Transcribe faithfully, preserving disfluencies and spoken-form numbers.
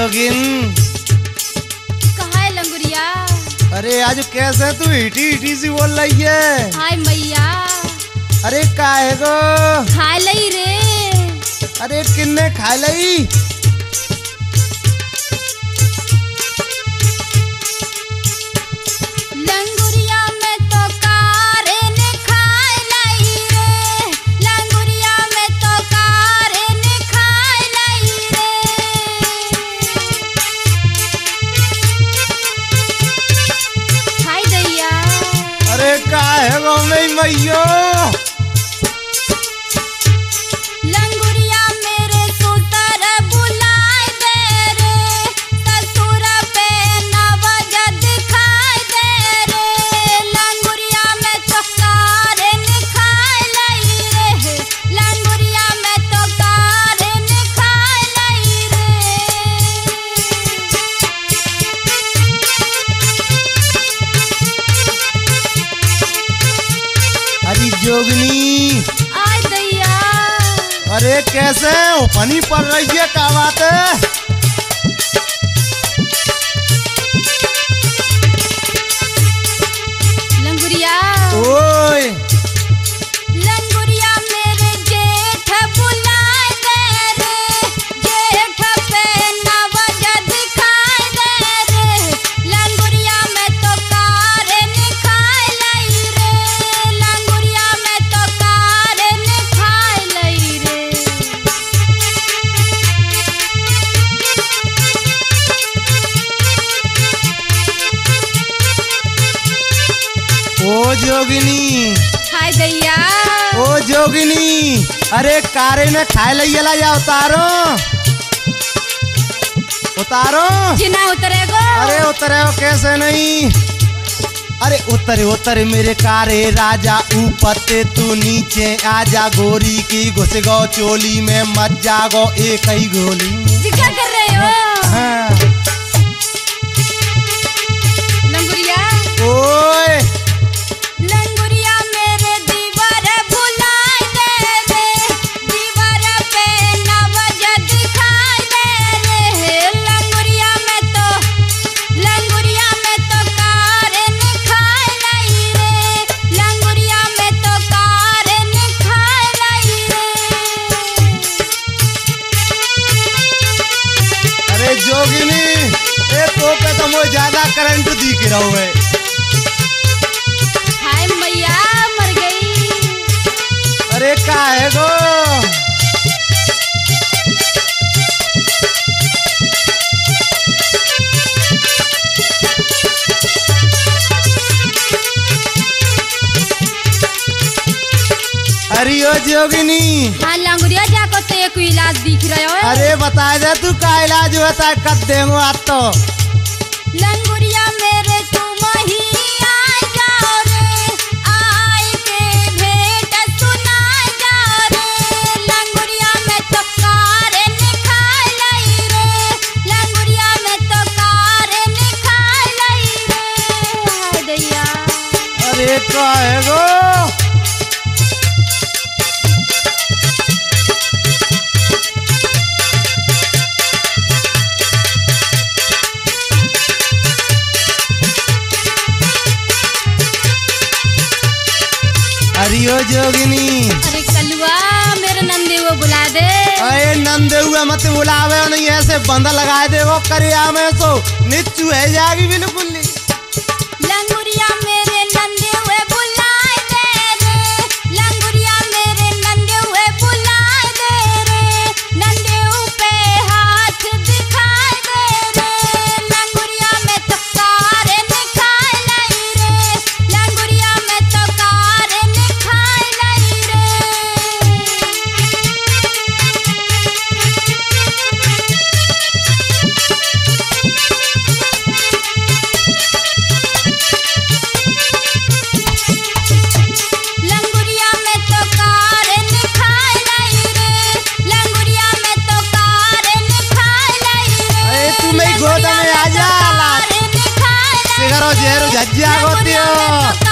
जोगिन। कहा है लंगुरिया? अरे आज कैसे तू इटी इटी सी बोल रही है? हाय मैया। अरे काहे गो? खाए लई रे। अरे किन्ने खा लई? लंगुरिया में तो कारे ने खाए लई रे। लंगुरिया में तो कारे ने खाए लई रे। खाई दैया। अरे काहे गो मैं मैयो? लंगुरिया मेरे सुतर बुलाए दे रे। ससुर पे नवज दिखाई दे रे। लंगुरिया में तो कारे ने खाए लई रे। लंगुरिया में तो कारे ने खाए लई रे। अरे जोगिनी। आय दैया। अरे कैसे पानी पड़ रही है? क्या बात है? लंगुरिया। ओए लंगुरिया मेरे जेठ बुलाए दे रे। जेठ पे नवज दिखाए दे रे। लंगुरिया में तो कारे ने खाए लई रे। लंगुरिया में तो कारे ने खाए लई रे। ओ जोगिनी। खाए दैया। ओ जोगिनी। अरे कारे ने खाए लैला या उतारो उतारो। जिना उतरेगो। अरे उतरे हो कैसे नहीं? अरे उतरे उतरे मेरे कारे राजा ऊपर ते तू नीचे आजा। गोरी की घुस गो चोली में मत जागो एक ही गोली में। जी क्या कर रहे हो? हाँ। लंगुरिया। ओए लंगुरिया मेरे दीवार भुलाए दे रे। दीवार पे नवज दिखाए दे रे। लंगुरिया में तो लंगुरिया में तो कारे ने खाए लई रे। लंगुरिया में तो कारे ने खाए लई रे। अरे जोगिनी। ए तो पे तो मुझे ज्यादा करंट दिख रहा है। हाय मैया मर गई। अरे काहे गो? अरे ओ जोगिनी। हाँ लंगुरिया जाको तो एक इलाज दिख रहा है। अरे बता दे तू का इलाज होता है? कर देंगे आज तो। लंगुरिया मेरे तुम ही आ जाओ रे। आए के भेंट सुनाए जाओ रे। लंगुरिया में तो कारे ने खाए लई रे। लंगुरिया में तो कारे ने खाए लई रे। हाय दैया। अरे काहे गो? अरे ओ जोगिनी। अरे कलुआ मेरे नंदे वो बुला दे। अरे नंदे हुए मत बुलावे नहीं ऐसे बंदा लगाए दे वो करिया में सो निच्चू है जागी बिल्कुल नहीं। लंगुरिया मेरे नंदे हुए बुलाए दे रे। लंगुरिया मेरे नंदे हुए बुलाए दे रे। नंदे पे हाथ दिखाए दे रे। लंगुरिया में तो कारे ने खाए लई रे। लंगुरिया में तो कारे ने खाए लई रे। गोद में आ जा। सिगरो जेरू झज्जिया गोतियो।